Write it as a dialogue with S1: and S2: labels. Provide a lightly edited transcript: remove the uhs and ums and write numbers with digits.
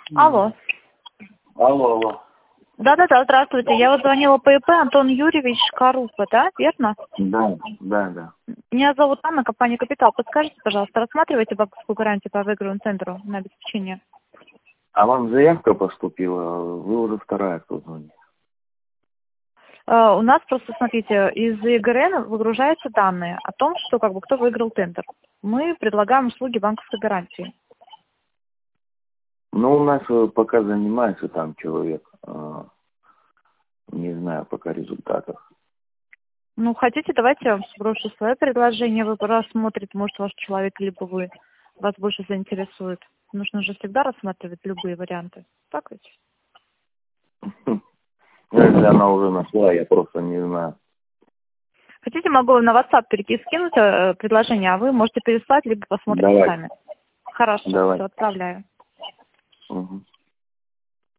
S1: Алло.
S2: Алло.
S1: Да-да-да, здравствуйте. Я вот звонила по ИП Антон Юрьевич Шкарупа, да, верно?
S2: Да.
S1: Меня зовут Анна, компания «Капитал». Подскажите, пожалуйста, рассматриваете банковскую гарантию по выигрыванию центру на обеспечение?
S2: А вам заявка поступила? Вы уже вторая, кто звонит.
S1: У нас просто, смотрите, из ЕГРН выгружаются данные о том, что кто выиграл тендер. Мы предлагаем услуги банковской гарантии.
S2: Ну, у нас пока занимается там человек. Не знаю пока результатов.
S1: Ну, хотите, давайте я вам сброшу свое предложение, вы рассмотрите, может, ваш человек, либо вы, вас больше заинтересует. Нужно же всегда рассматривать любые варианты. Так ведь?
S2: Если она уже нашла, я просто не знаю.
S1: Хотите, могу вам на WhatsApp скинуть предложение, а вы можете переслать, либо посмотрите
S2: Давай.
S1: сами. Хорошо,
S2: Давай.
S1: все, отправляю.
S2: Угу.